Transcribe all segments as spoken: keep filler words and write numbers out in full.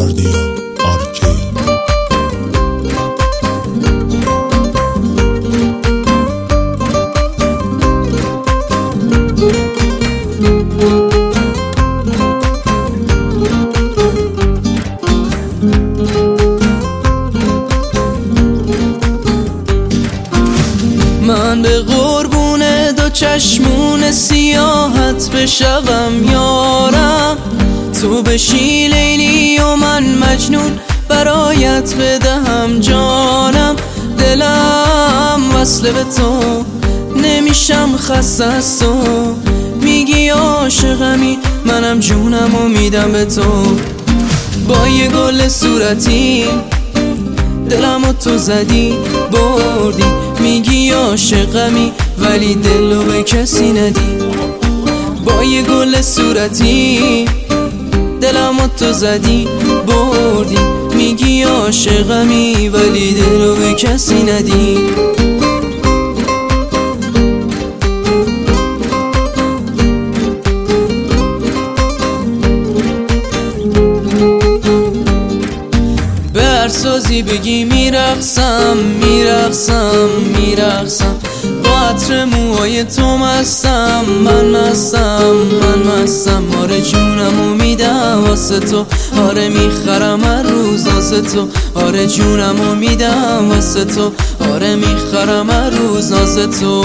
آردیا آرکی. من به قربون دو چشمون سیاحت بشوم یارم، تو بشی لیلی و من مجنون برایت بدهم جانم. دلم وصله به تو نمیشم خسته از تو، میگی عاشقمی منم جونم و میدم به تو. با یه گل صورتی دلمو تو زدی بردی، میگی عاشقمی ولی دلو به کسی ندی. با یه گل صورتی دلمو تو زدی بردی، میگی عاشقمی ولی دلو به کسی ندی. سازی بگی میرقصم میرقصم میرقصم، با عطر موهای تو مستم من مستم من مستم. آره جونم و میدم واسه تو، آره میخرم هر روز واسه تو، آره جونم و میدم واسه تو، آره میخرم هر روز واسه تو.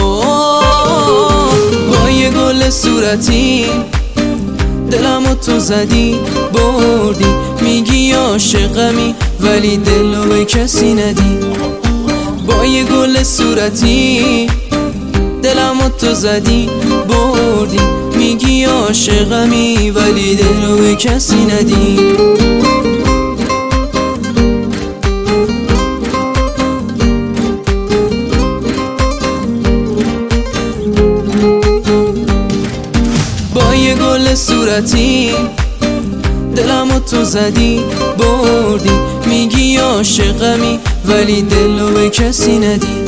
با یه گل صورتی دلمو تو زدی بردی، میگی عاشقمی ولی دلو به کسی ندی. با یه گل صورتی دلمو تو زدی بردی، میگی عاشقمی ولی دلو به کسی ندی. با یه گل صورتی دلمو تو زدی بردی، میگی عاشقمی ولی دلو به کسی ندی.